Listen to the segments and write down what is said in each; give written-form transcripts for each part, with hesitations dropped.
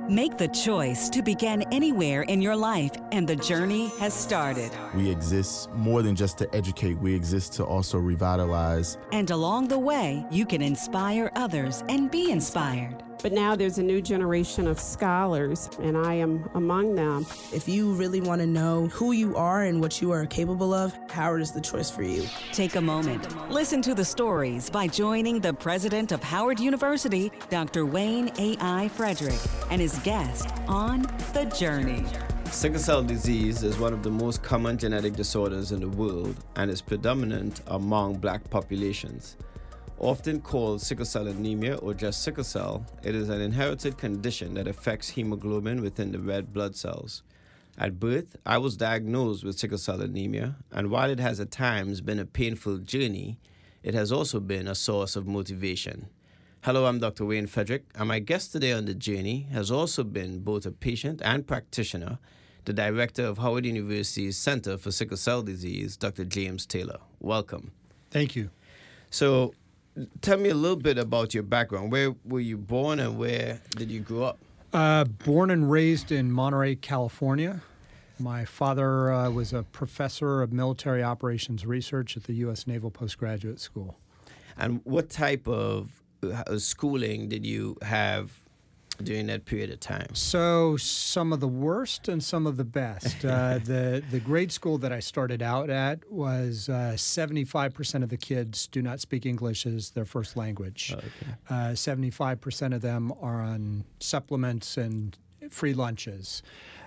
Make the choice to begin anywhere in your life, and the journey has started. We exist more than just to educate. We exist to also revitalize. And along the way, you can inspire others and be inspired. But now there's a new generation of scholars, and I am among them. If you really want to know who you are and what you are capable of, Howard is the choice for you. Take a moment. Listen to the stories by joining the president of Howard University, Dr. Wayne A.I. Frederick, and his guest on The Journey. Sickle cell disease is one of the most common genetic disorders in the world and is predominant among black populations. Often called sickle cell anemia or just sickle cell, it is an inherited condition that affects hemoglobin within the red blood cells. At birth, I was diagnosed with sickle cell anemia, and while it has at times been a painful journey, it has also been a source of motivation. Hello, I'm Dr. Wayne Frederick, and my guest today on The Journey has also been both a patient and practitioner, the director of Howard University's Center for Sickle Cell Disease, Dr. James Taylor. Welcome. Thank you. So, tell me a little bit about your background. Where were you born and where did you grow up? Born and raised in Monterey, California. My father was a professor of military operations research at the U.S. Naval Postgraduate School. And what type of schooling did you have during that period of time? So some of the worst and some of the best. The grade school that I started out at was 75% of the kids do not speak English as their first language. Okay. 75% of them are on supplements and free lunches.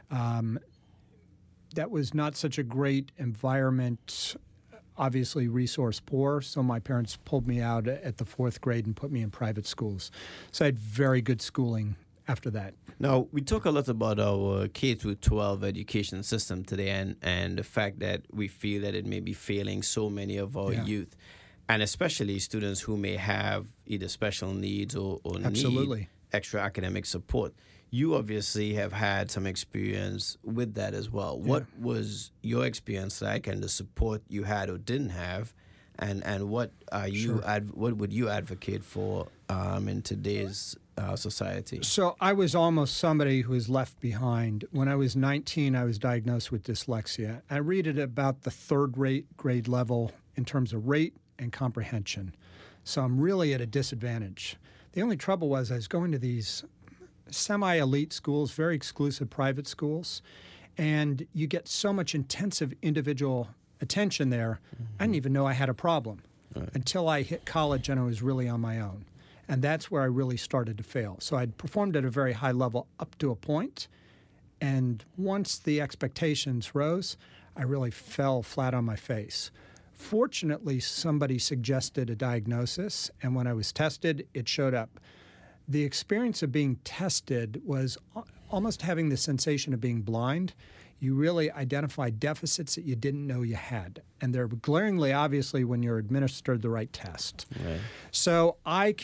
That was not such a great environment. Obviously resource poor, so my parents pulled me out at the fourth grade and put me in private schools. So I had very good schooling after that. Now, we talk a lot about our K through 12 education system today and the fact that we feel that it may be failing so many of our youth, and especially students who may have either special needs or need extra academic support. You obviously have had some experience with that as well. Yeah. What was your experience like and the support you had or didn't have, and what what would you advocate for in today's society? So I was almost somebody who was left behind. When I was 19, I was diagnosed with dyslexia. I read it about the third grade level in terms of rate and comprehension. So I'm really at a disadvantage. The only trouble was I was going to these semi-elite schools, very exclusive private schools, and you get so much intensive individual attention there. Mm-hmm. I didn't even know I had a problem until I hit college and I was really on my own. And that's where I really started to fail. So I'd performed at a very high level up to a point, and once the expectations rose, I really fell flat on my face. Fortunately, somebody suggested a diagnosis, and when I was tested, it showed up. The experience of being tested was almost having the sensation of being blind. You really identify deficits that you didn't know you had. And they're glaringly obviously when you're administered the right test. Right. So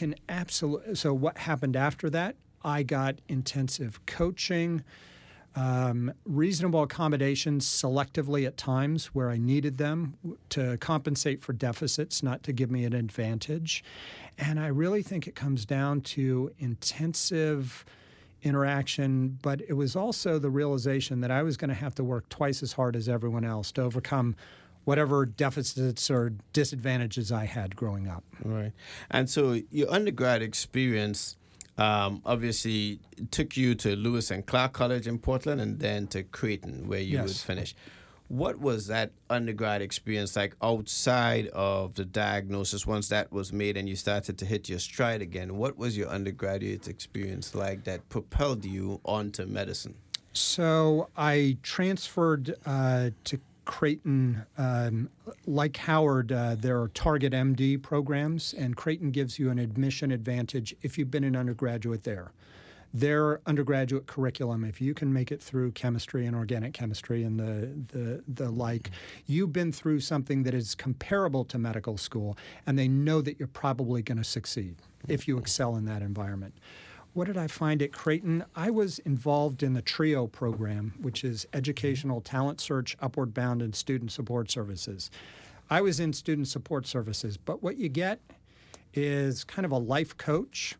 so what happened after that? I got intensive coaching, reasonable accommodations selectively at times where I needed them to compensate for deficits, not to give me an advantage. And I really think it comes down to intensive interaction, but it was also the realization that I was going to have to work twice as hard as everyone else to overcome whatever deficits or disadvantages I had growing up. Right. And so your undergrad experience obviously took you to Lewis and Clark College in Portland and then to Creighton where you would finish. What was that undergrad experience like outside of the diagnosis once that was made and you started to hit your stride again? What was your undergraduate experience like that propelled you onto medicine? So I transferred to Creighton. Like Howard, there are Target MD programs, and Creighton gives you an admission advantage if you've been an undergraduate there. Their undergraduate curriculum, if you can make it through chemistry and organic chemistry and the like, you've been through something that is comparable to medical school, and they know that you're probably going to succeed if you excel in that environment. What did I find at Creighton? I was involved in the TRIO program, which is Educational Talent Search, Upward Bound, and Student Support Services. I was in Student Support Services, but what you get is kind of a life coach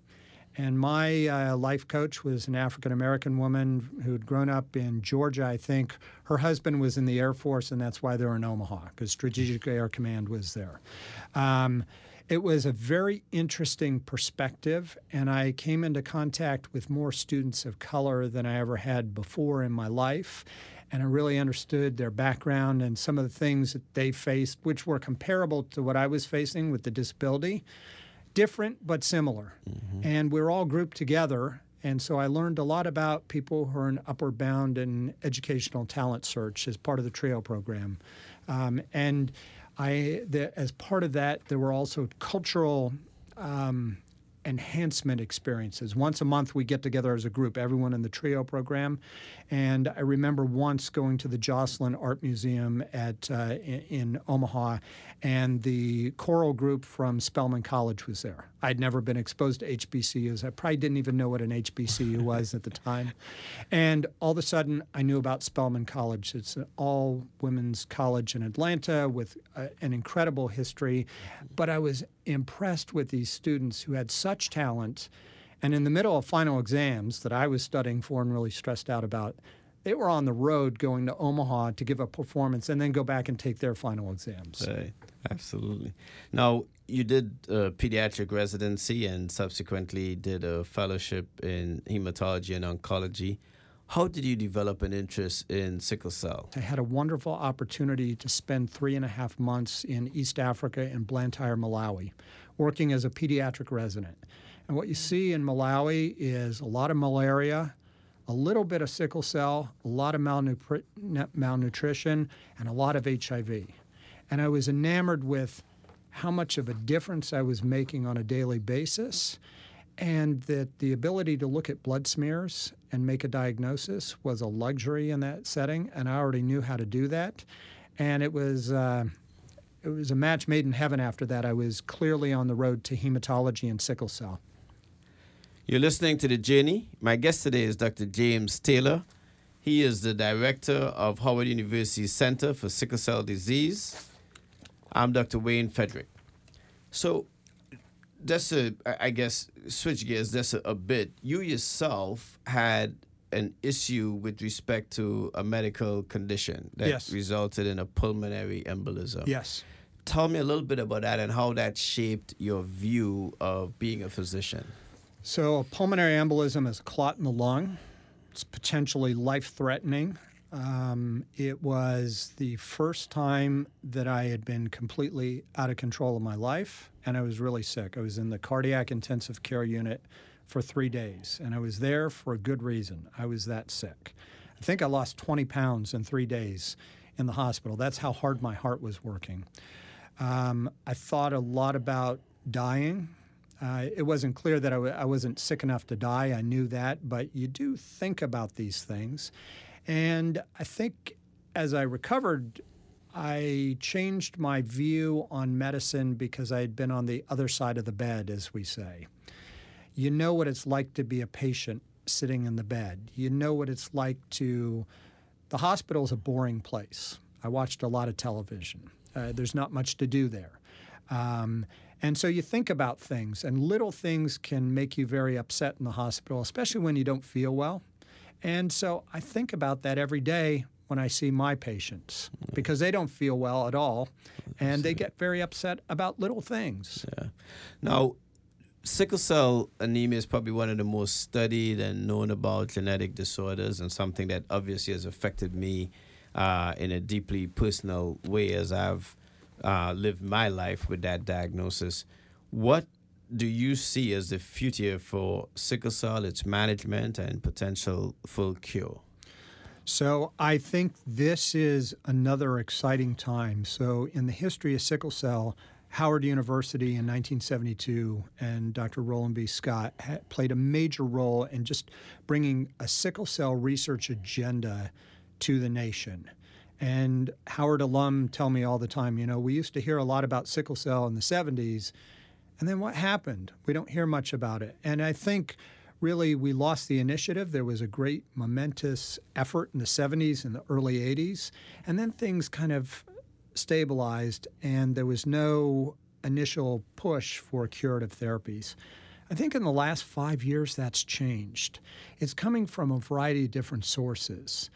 And my life coach was an African-American woman who'd grown up in Georgia, I think. Her husband was in the Air Force, and that's why they're in Omaha, because Strategic Air Command was there. It was a very interesting perspective, and I came into contact with more students of color than I ever had before in my life. And I really understood their background and some of the things that they faced, which were comparable to what I was facing with the disability. Different, but similar. Mm-hmm. And we're all grouped together. And so I learned a lot about people who are in Upward Bound and Educational Talent Search as part of the TRIO program. As part of that, there were also cultural enhancement experiences. Once a month, we get together as a group, everyone in the TRIO program. And I remember once going to the Joslin Art Museum in Omaha, and the choral group from Spelman College was there. I'd never been exposed to HBCUs. I probably didn't even know what an HBCU was at the time. And all of a sudden, I knew about Spelman College. It's an all-women's college in Atlanta with an incredible history. But I was impressed with these students who had such talent. And in the middle of final exams that I was studying for and really stressed out about, they were on the road going to Omaha to give a performance and then go back and take their final exams. Right. Absolutely. Now, you did a pediatric residency and subsequently did a fellowship in hematology and oncology. How did you develop an interest in sickle cell? I had a wonderful opportunity to spend 3.5 months in East Africa in Blantyre, Malawi, working as a pediatric resident. And what you see in Malawi is a lot of malaria, a little bit of sickle cell, a lot of malnutrition, and a lot of HIV. And I was enamored with how much of a difference I was making on a daily basis, and that the ability to look at blood smears and make a diagnosis was a luxury in that setting, and I already knew how to do that. And it was a match made in heaven after that. I was clearly on the road to hematology and sickle cell. You're listening to The Journey. My guest today is Dr. James Taylor. He is the director of Howard University's Center for Sickle Cell Disease. I'm Dr. Wayne Frederick. So switch gears just a bit. You yourself had an issue with respect to a medical condition that resulted in a pulmonary embolism. Yes. Tell me a little bit about that and how that shaped your view of being a physician. So a pulmonary embolism is a clot in the lung. It's potentially life-threatening. It was the first time that I had been completely out of control of my life, and I was really sick. I was in the cardiac intensive care unit for 3 days, and I was there for a good reason. I was that sick. I think I lost 20 pounds in 3 days in the hospital. That's how hard my heart was working. I thought a lot about dying. It wasn't clear that I wasn't sick enough to die. I knew that, but you do think about these things. And I think as I recovered, I changed my view on medicine because I had been on the other side of the bed, as we say. You know what it's like to be a patient sitting in the bed. You know what it's like to... The hospital's a boring place. I watched a lot of television. There's not much to do there. And so you think about things, and little things can make you very upset in the hospital, especially when you don't feel well. And so I think about that every day when I see my patients, because they don't feel well at all, and they get very upset about little things. Yeah. Now, sickle cell anemia is probably one of the most studied and known about genetic disorders, and something that obviously has affected me in a deeply personal way as I've lived my life with that diagnosis. What do you see as the future for sickle cell, its management, and potential full cure? So I think this is another exciting time. So in the history of sickle cell, Howard University in 1972 and Dr. Roland B. Scott played a major role in just bringing a sickle cell research agenda to the nation. And Howard alum tell me all the time, we used to hear a lot about sickle cell in the 70s, and then what happened? We don't hear much about it. And I think really we lost the initiative. There was a great momentous effort in the 70s and the early 80s, and then things kind of stabilized, and there was no initial push for curative therapies. I think in the last 5 years that's changed. It's coming from a variety of different sources.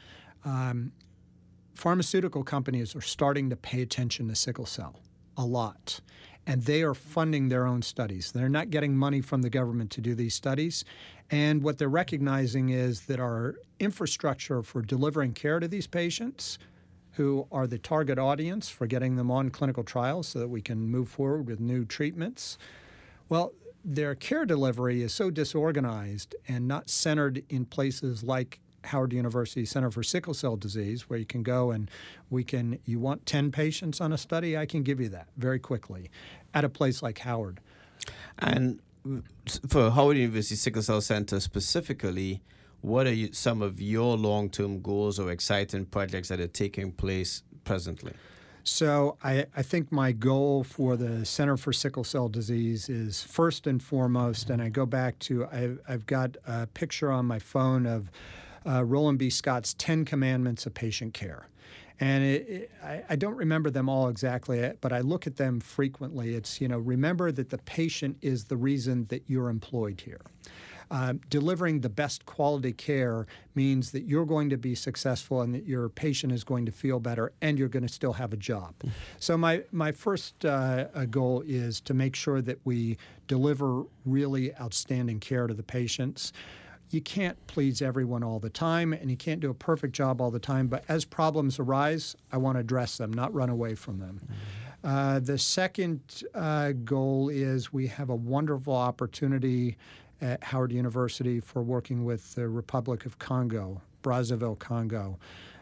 Pharmaceutical companies are starting to pay attention to sickle cell a lot, and they are funding their own studies. They're not getting money from the government to do these studies, and what they're recognizing is that our infrastructure for delivering care to these patients, who are the target audience for getting them on clinical trials so that we can move forward with new treatments, well, their care delivery is so disorganized and not centered in places like Howard University Center for Sickle Cell Disease, where you can go and you want 10 patients on a study, I can give you that very quickly at a place like Howard. And for Howard University Sickle Cell Center specifically, what are some of your long-term goals or exciting projects that are taking place presently? So I think my goal for the Center for Sickle Cell Disease is first and foremost, and I go back to, I've got a picture on my phone of Roland B. Scott's 10 Commandments of Patient Care. And I don't remember them all exactly, but I look at them frequently. It's, remember that the patient is the reason that you're employed here. Delivering the best quality care means that you're going to be successful and that your patient is going to feel better and you're going to still have a job. So my first goal is to make sure that we deliver really outstanding care to the patients. You can't please everyone all the time, and you can't do a perfect job all the time, but as problems arise, I want to address them, not run away from them. The second goal is we have a wonderful opportunity at Howard University for working with the Republic of Congo, Brazzaville, Congo.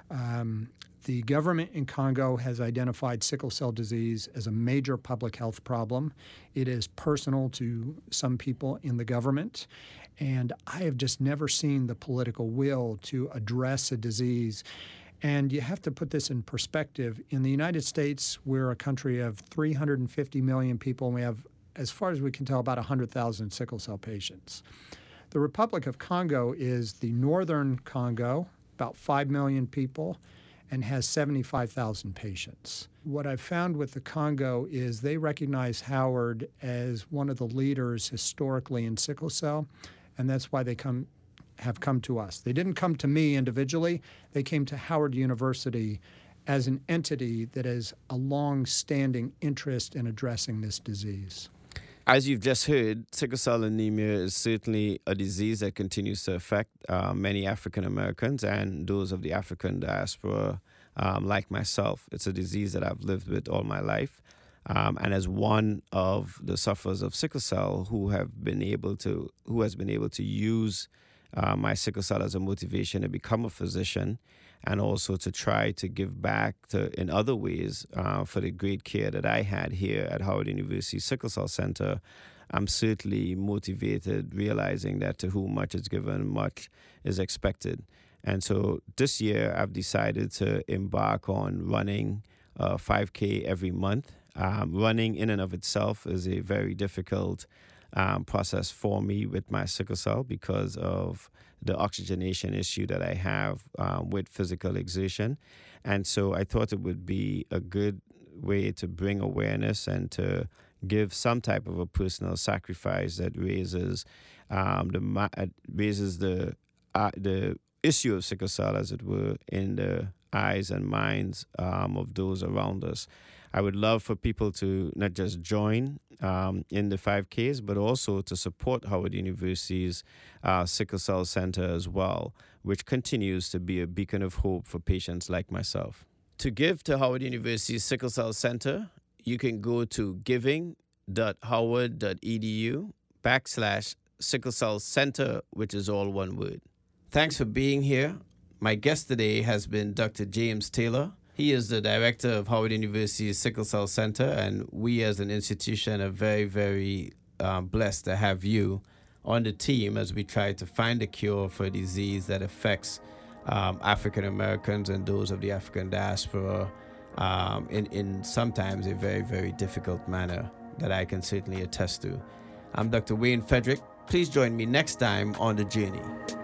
The government in Congo has identified sickle cell disease as a major public health problem. It is personal to some people in the government, and I have just never seen the political will to address a disease. And you have to put this in perspective. In the United States, we're a country of 350 million people, and we have, as far as we can tell, about 100,000 sickle cell patients. The Republic of Congo is the northern Congo, about 5 million people, and has 75,000 patients. What I've found with the Congo is they recognize Howard as one of the leaders historically in sickle cell, and that's why they have come to us. They didn't come to me individually. They came to Howard University as an entity that has a long-standing interest in addressing this disease. As you've just heard, sickle cell anemia is certainly a disease that continues to affect many African Americans and those of the African diaspora like myself. It's a disease that I've lived with all my life. And as one of the sufferers of sickle cell who has been able to use my sickle cell as a motivation to become a physician and also to try to give back in other ways for the great care that I had here at Howard University Sickle Cell Center, I'm certainly motivated, realizing that to whom much is given, much is expected. And so this year, I've decided to embark on running 5K every month. Running in and of itself is a very difficult process for me with my sickle cell because of the oxygenation issue that I have with physical exertion. And so I thought it would be a good way to bring awareness and to give some type of a personal sacrifice that raises the issue of sickle cell, as it were, in the eyes and minds of those around us. I would love for people to not just join in the 5Ks, but also to support Howard University's Sickle Cell Center as well, which continues to be a beacon of hope for patients like myself. To give to Howard University's Sickle Cell Center, you can go to giving.howard.edu/Sickle Cell Center, which is all one word. Thanks for being here. My guest today has been Dr. James Taylor. He is the director of Howard University's Sickle Cell Center, and we as an institution are very, very blessed to have you on the team as we try to find a cure for a disease that affects African Americans and those of the African diaspora in sometimes a very, very difficult manner that I can certainly attest to. I'm Dr. Wayne Frederick. Please join me next time on The Journey.